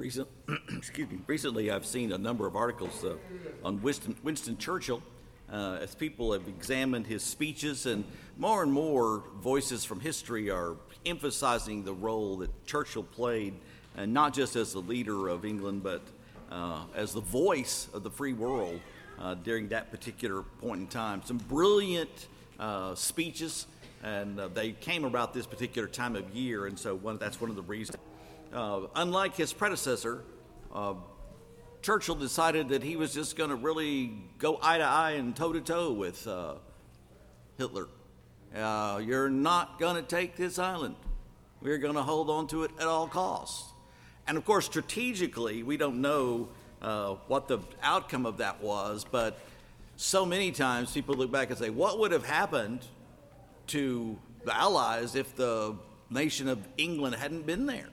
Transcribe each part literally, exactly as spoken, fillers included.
Recent, excuse me. Recently, I've seen a number of articles uh, on Winston, Winston Churchill uh, as people have examined his speeches, and more and more voices from history are emphasizing the role that Churchill played, and not just as the leader of England, but uh, as the voice of the free world uh, during that particular point in time. Some brilliant uh, speeches, and uh, they came about this particular time of year, and so one, that's one of the reasons. Uh, unlike his predecessor, uh, Churchill decided that he was just going to really go eye to eye and toe to toe with uh, Hitler. Uh, you're not going to take this island. We're going to hold on to it at all costs. And of course, strategically, we don't know uh, what the outcome of that was, but so many times people look back and say, what would have happened to the Allies if the nation of England hadn't been there?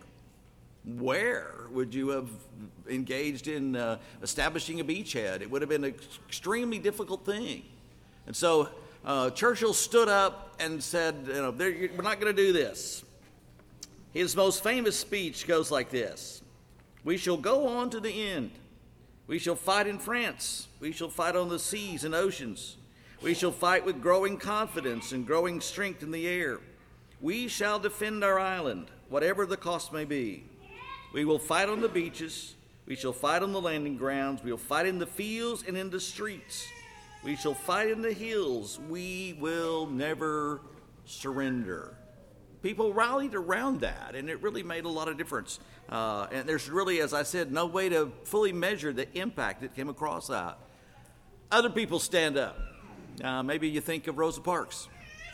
Where would you have engaged in uh, establishing a beachhead? It would have been an extremely difficult thing. And so uh, Churchill stood up and said, you know, we're not going to do this. His most famous speech goes like this: "We shall go on to the end. We shall fight in France. We shall fight on the seas and oceans. We shall fight with growing confidence and growing strength in the air. We shall defend our island, whatever the cost may be. We will fight on the beaches. We shall fight on the landing grounds. We will fight in the fields and in the streets. We shall fight in the hills. We will never surrender." People rallied around that, and it really made a lot of difference. Uh, and there's really, as I said, no way to fully measure the impact that came across that. Other people stand up. Uh, maybe you think of Rosa Parks,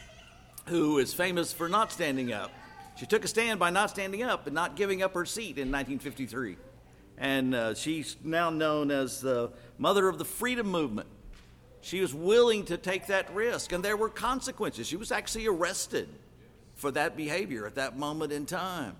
who is famous for not standing up. She took a stand by not standing up and not giving up her seat in nineteen fifty-three. And uh, she's now known as the mother of the freedom movement. She was willing to take that risk, and there were consequences. She was actually arrested for that behavior at that moment in time.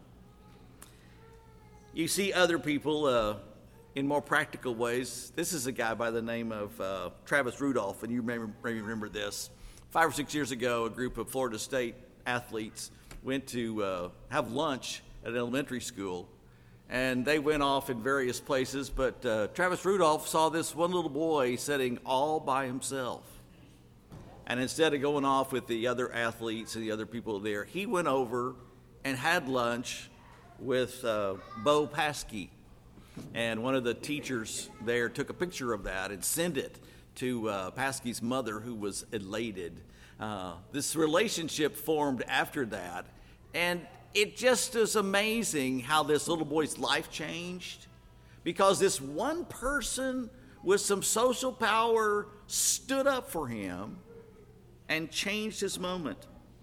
You see other people uh, in more practical ways. This is a guy by the name of uh, Travis Rudolph, and you may, may remember this. Five or six years ago, a group of Florida State athletes went to uh, have lunch at an elementary school, and they went off in various places, but uh, Travis Rudolph saw this one little boy sitting all by himself. And instead of going off with the other athletes and the other people there, he went over and had lunch with uh, Bo Paskey. And one of the teachers there took a picture of that and sent it to uh, Paskey's mother, who was elated. Uh, this relationship formed after that, and it just is amazing how this little boy's life changed, because this one person with some social power stood up for him and changed his moment.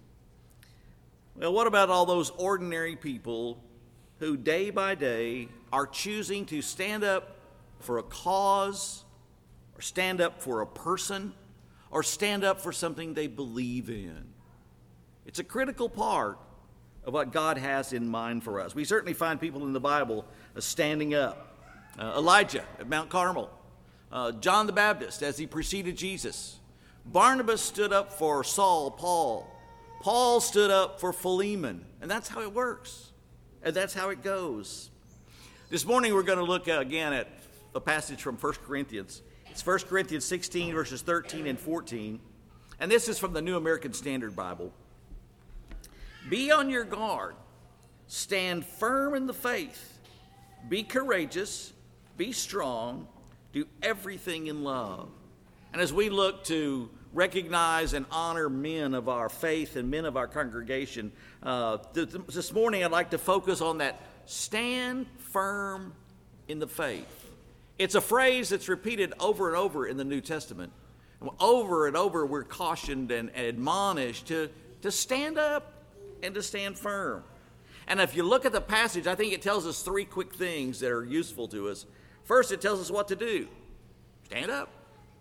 Well, what about all those ordinary people who day by day are choosing to stand up for a cause, or stand up for a person, or stand up for something they believe in? It's a critical part of what God has in mind for us. We certainly find people in the Bible uh, standing up. Uh, Elijah at Mount Carmel, uh, John the Baptist as he preceded Jesus. Barnabas stood up for Saul, Paul. Paul stood up for Philemon. And that's how it works. And that's how it goes. This morning we're going to look uh, again at a passage from First Corinthians. It's First Corinthians sixteen, verses thirteen and fourteen. And this is from the New American Standard Bible. "Be on your guard. Stand firm in the faith. Be courageous. Be strong. Do everything in love." And as we look to recognize and honor men of our faith and men of our congregation, uh, th- th- this morning I'd like to focus on that stand firm in the faith. It's a phrase that's repeated over and over in the New Testament. Over and over we're cautioned and, and admonished to, to stand up and to stand firm. And if you look at the passage, I think it tells us three quick things that are useful to us. First, it tells us what to do. Stand up.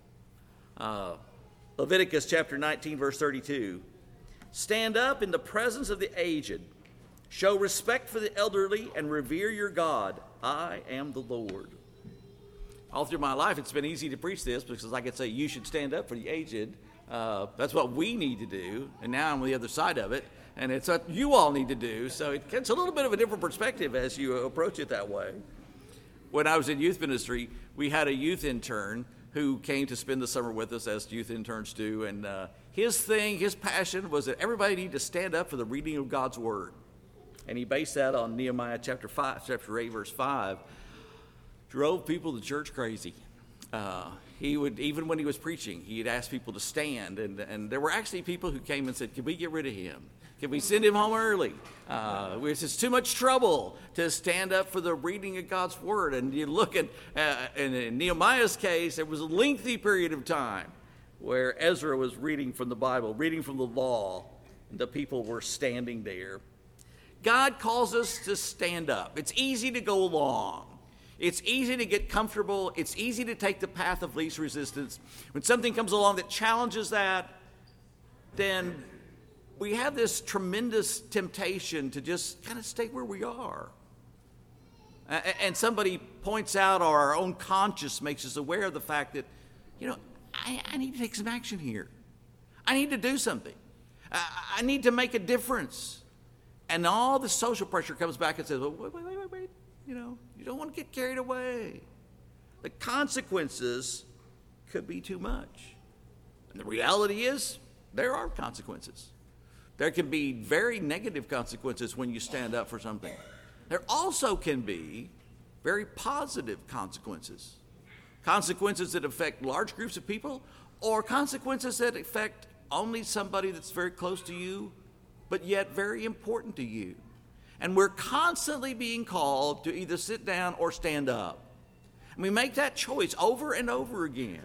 Uh, Leviticus chapter nineteen, verse thirty-two. "Stand up in the presence of the aged. Show respect for the elderly and revere your God. I am the Lord." All through my life, it's been easy to preach this because I could say, you should stand up for the aged. Uh, that's what we need to do. And now I'm on the other side of it, and it's what you all need to do. So it gets a little bit of a different perspective as you approach it that way. When I was in youth ministry, we had a youth intern who came to spend the summer with us, as youth interns do, and uh, his thing, his passion was that everybody needed to stand up for the reading of God's Word. And he based that on Nehemiah chapter five, chapter eight, verse five. Drove people to church crazy. Uh, he would, even when he was preaching, he'd ask people to stand, and, and there were actually people who came and said, "Can we get rid of him? Can we send him home early? Uh, it's just too much trouble to stand up for the reading of God's Word." And you look at, uh, in, in Nehemiah's case, there was a lengthy period of time where Ezra was reading from the Bible, reading from the law, and the people were standing there. God calls us to stand up. It's easy to go along. It's easy to get comfortable. It's easy to take the path of least resistance. When something comes along that challenges that, then we have this tremendous temptation to just kind of stay where we are. And somebody points out, or our own conscience makes us aware of the fact that, you know, I, I need to take some action here. I need to do something. I, I need to make a difference. And all the social pressure comes back and says, well, wait, wait, wait, wait, wait. You know, you don't want to get carried away. The consequences could be too much. And the reality is, there are consequences. There can be very negative consequences when you stand up for something. There also can be very positive consequences. Consequences that affect large groups of people, or consequences that affect only somebody that's very close to you, but yet very important to you. And we're constantly being called to either sit down or stand up. And we make that choice over and over again.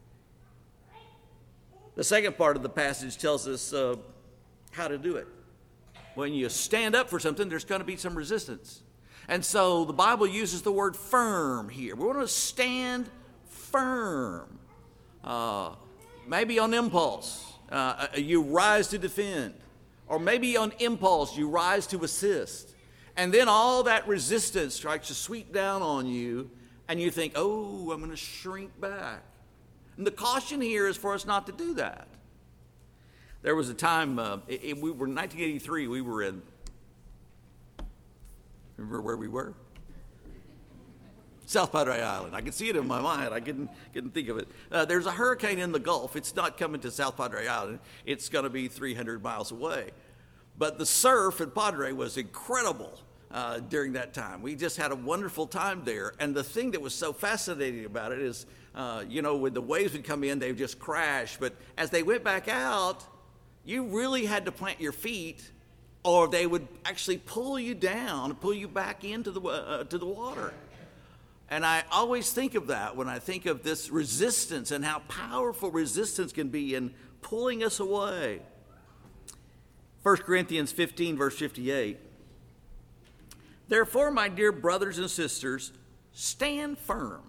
The second part of the passage tells us uh, how to do it. When you stand up for something, there's going to be some resistance. And so the Bible uses the word firm here. We want to stand firm. Uh, maybe on impulse, uh, you rise to defend. Or maybe on impulse, you rise to assist. And then all that resistance strikes to sweep down on you, and you think, oh, I'm going to shrink back. And the caution here is for us not to do that. There was a time, uh, it, it, we were in nineteen eighty-three, we were in, remember where we were? South Padre Island. I could see it in my mind. I couldn't, couldn't think of it. Uh, there's a hurricane in the Gulf. It's not coming to South Padre Island. It's going to be three hundred miles away. But the surf at Padre was incredible uh, during that time. We just had a wonderful time there. And the thing that was so fascinating about it is, uh, you know, when the waves would come in, they would just crash. But as they went back out, you really had to plant your feet, or they would actually pull you down, pull you back into the uh, to the water. And I always think of that when I think of this resistance and how powerful resistance can be in pulling us away. First Corinthians fifteen, verse fifty-eight. Therefore, my dear brothers and sisters, stand firm.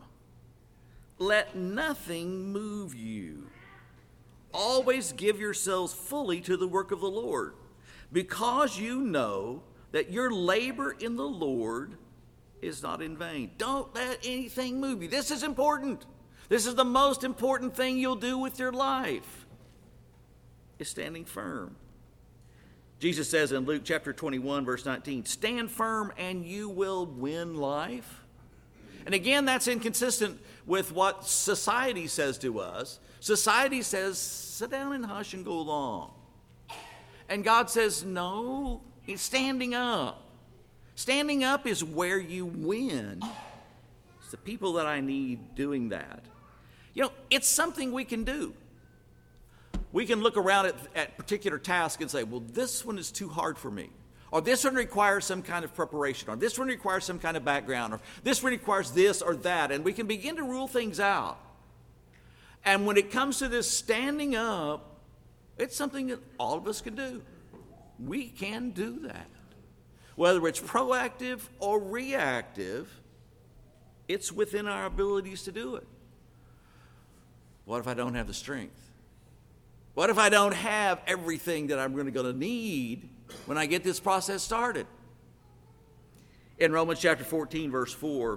Let nothing move you. Always give yourselves fully to the work of the Lord, because you know that your labor in the Lord is not in vain. Don't let anything move you. This is important. This is the most important thing you'll do with your life, is standing firm. Jesus says in Luke chapter twenty-one, verse nineteen, stand firm and you will win life. And again, that's inconsistent with what society says to us. Society says, sit down and hush and go along. And God says, no, it's standing up. Standing up is where you win. It's the people that I need doing that. You know, it's something we can do. We can look around at, at particular tasks and say, well, this one is too hard for me. Or this one requires some kind of preparation. Or this one requires some kind of background. Or this one requires this or that. And we can begin to rule things out. And when it comes to this standing up, it's something that all of us can do. We can do that. Whether it's proactive or reactive, it's within our abilities to do it. What if I don't have the strength? What if I don't have everything that I'm going to need when I get this process started? In Romans chapter fourteen, verse four,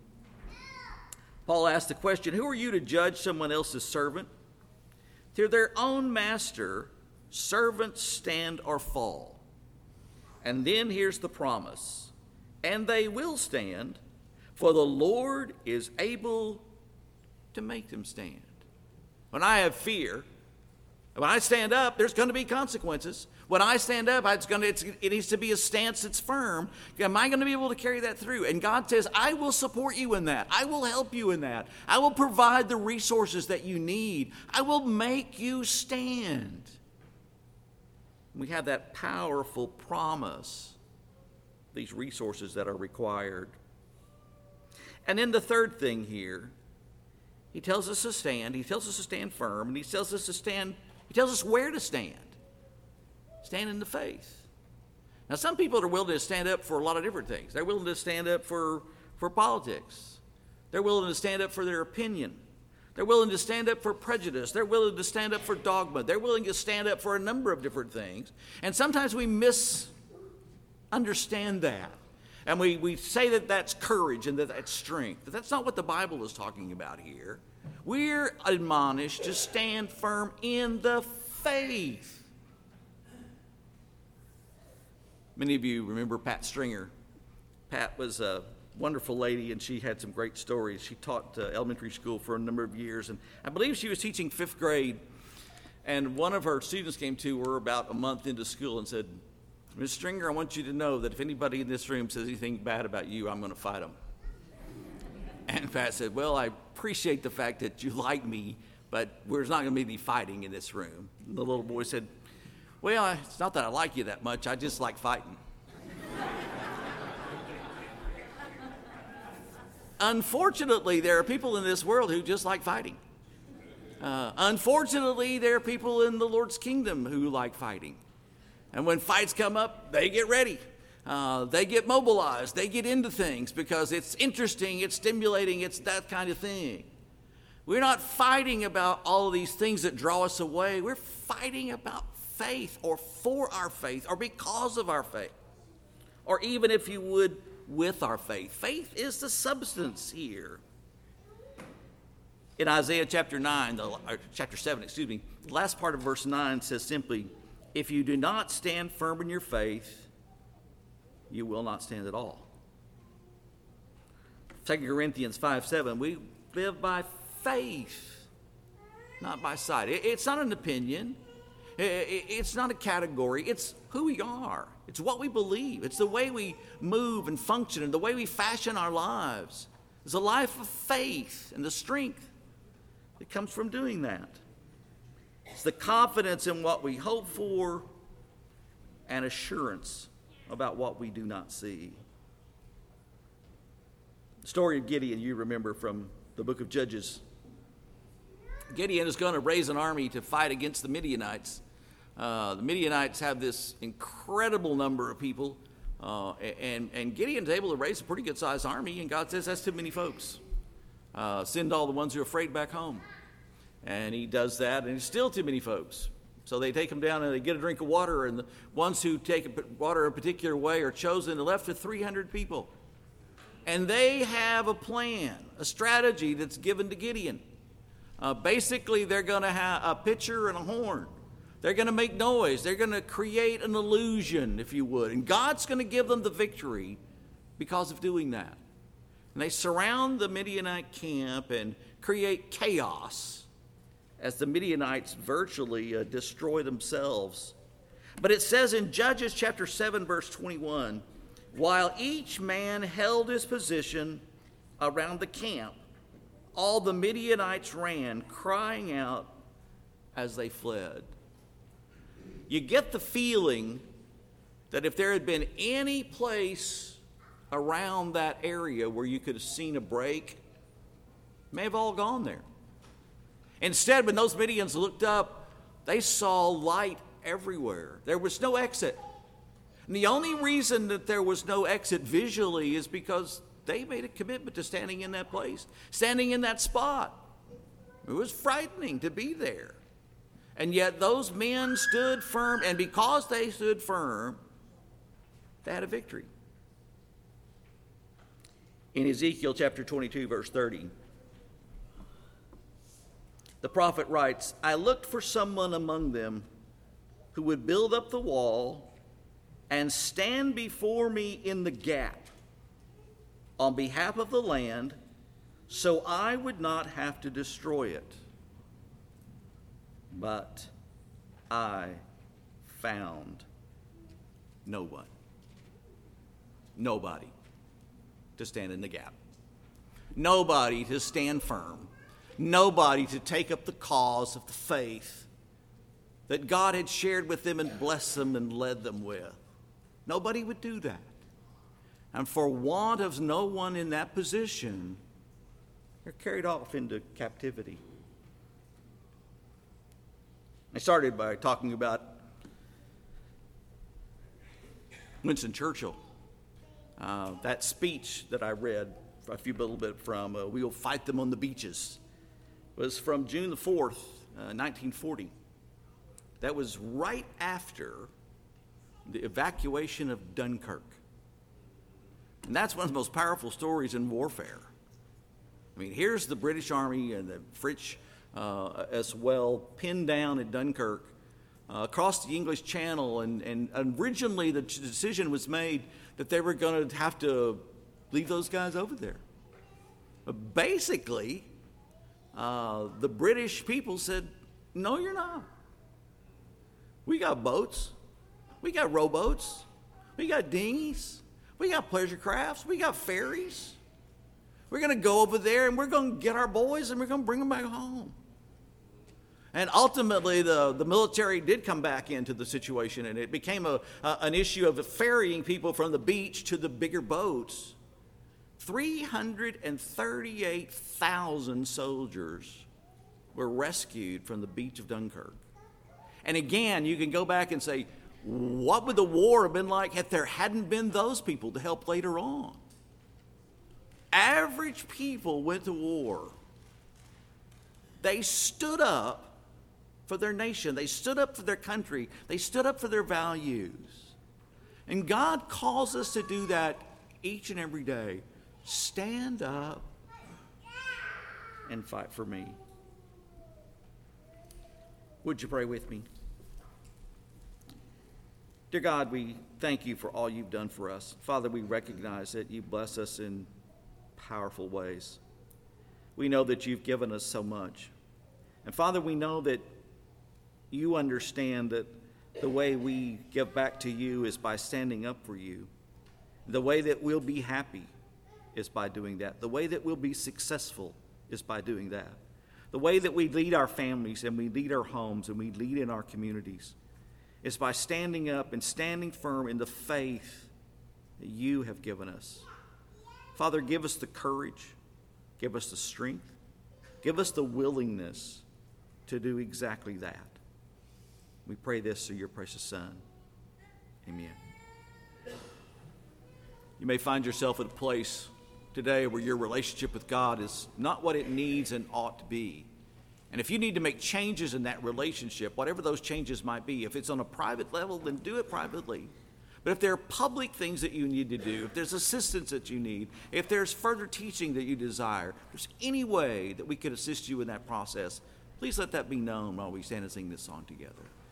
Paul asked the question, who are you to judge someone else's servant? To their own master, servants stand or fall. And then here's the promise. And they will stand, For the Lord is able to make them stand. When I have fear, when I stand up, there's going to be consequences. When I stand up, it's going to, it's, it needs to be a stance that's firm. Am I going to be able to carry that through? And God says, I will support you in that. I will help you in that. I will provide the resources that you need. I will make you stand. We have that powerful promise, these resources that are required. And then the third thing here, he tells us to stand. He tells us to stand firm, and he tells us to stand, he tells us where to stand. Stand in the faith. Now, some people are willing to stand up for a lot of different things. They're willing to stand up for, for politics. They're willing to stand up for their opinion. They're willing to stand up for prejudice. They're willing to stand up for dogma. They're willing to stand up for a number of different things. And sometimes we misunderstand that. And we, we say that that's courage and that that's strength. But that's not what the Bible is talking about here. We're admonished to stand firm in the faith. Many of you remember Pat Stringer. Pat was a wonderful lady, and she had some great stories. She taught uh, elementary school for a number of years, and I believe she was teaching fifth grade. And one of her students came to her about a month into school and said, Miz Stringer, I want you to know that if anybody in this room says anything bad about you, I'm going to fight them. And Pat said, well, I appreciate the fact that you like me, but there's not going to be any fighting in this room. And the little boy said, well, it's not that I like you that much. I just like fighting. Unfortunately, there are people in this world who just like fighting. Uh, unfortunately, there are people in the Lord's kingdom who like fighting. And when fights come up, they get ready. Uh, they get mobilized. They get into things because it's interesting, it's stimulating, it's that kind of thing. We're not fighting about all of these things that draw us away. We're fighting about faith, or for our faith, or because of our faith, or even, if you would, with our faith. Faith is the substance here. In Isaiah chapter nine, the, or chapter seven, excuse me, the last part of verse nine says simply, if you do not stand firm in your faith, you will not stand at all. Second Corinthians five seven, we live by faith, not by sight. It, it's not an opinion. It's not a category. It's who we are. It's what we believe. It's the way we move and function and the way we fashion our lives. It's a life of faith and the strength that comes from doing that. It's the confidence in what we hope for and assurance about what we do not see. The story of Gideon, you remember from the book of Judges. Gideon is going to raise an army to fight against the Midianites. Uh, the Midianites have this incredible number of people, uh, and, and Gideon's able to raise a pretty good-sized army, and God says that's too many folks. Uh, send all the ones who are afraid back home. And he does that, and it's still too many folks. So they take them down and they get a drink of water, and the ones who take water a particular way are chosen and left with three hundred people. And they have a plan, a strategy that's given to Gideon. Uh, basically, they're going to have a pitcher and a horn. They're going to make noise. They're going to create an illusion, if you would. And God's going to give them the victory because of doing that. And they surround the Midianite camp and create chaos as the Midianites virtually uh, destroy themselves. But it says in Judges chapter seven, verse twenty-one, while each man held his position around the camp, all the Midianites ran, crying out as they fled. You get the feeling that if there had been any place around that area where you could have seen a break, may have all gone there. Instead, when those Midians looked up, they saw light everywhere. There was no exit. And the only reason that there was no exit visually is because they made a commitment to standing in that place, standing in that spot. It was frightening to be there. And yet those men stood firm, and because they stood firm, they had a victory. In Ezekiel chapter twenty-two, verse thirty, the prophet writes, I looked for someone among them who would build up the wall and stand before me in the gap on behalf of the land, so I would not have to destroy it. But I found no one, nobody to stand in the gap, nobody to stand firm, nobody to take up the cause of the faith that God had shared with them and blessed them and led them with. Nobody would do that. And for want of no one in that position, they're carried off into captivity. I started by talking about Winston Churchill. Uh, that speech that I read a few little bit from, uh, "We'll fight them on the beaches," was from June the fourth, uh, nineteen forty. That was right after the evacuation of Dunkirk. And that's one of the most powerful stories in warfare. I mean, here's the British Army and the French uh, as well, pinned down at Dunkirk, uh, across the English Channel, and, and originally the decision was made that they were going to have to leave those guys over there. But basically, uh, the British people said, "No, you're not. We got boats. We got rowboats. We got dinghies. We got pleasure crafts. We got ferries. We're going to go over there and we're going to get our boys and we're going to bring them back home." And ultimately, the, the military did come back into the situation, and it became a, a, an issue of ferrying people from the beach to the bigger boats. three hundred thirty-eight thousand soldiers were rescued from the beach of Dunkirk. And again, you can go back and say, what would the war have been like if there hadn't been those people to help later on? Average people went to war. They stood up for their nation. They stood up for their country. They stood up for their values. And God calls us to do that each and every day. Stand up and fight for me. Would you pray with me? Dear God, we thank you for all you've done for us. Father, we recognize that you bless us in powerful ways. We know that you've given us so much. And Father, we know that you understand that the way we give back to you is by standing up for you. The way that we'll be happy is by doing that. The way that we'll be successful is by doing that. The way that we lead our families and we lead our homes and we lead in our communities is by standing up and standing firm in the faith that you have given us. Father, give us the courage, give us the strength, give us the willingness to do exactly that. We pray this through your precious Son. Amen. You may find yourself at a place today where your relationship with God is not what it needs and ought to be. And if you need to make changes in that relationship, whatever those changes might be, if it's on a private level, then do it privately. But if there are public things that you need to do, if there's assistance that you need, if there's further teaching that you desire, if there's any way that we could assist you in that process, please let that be known while we stand and sing this song together.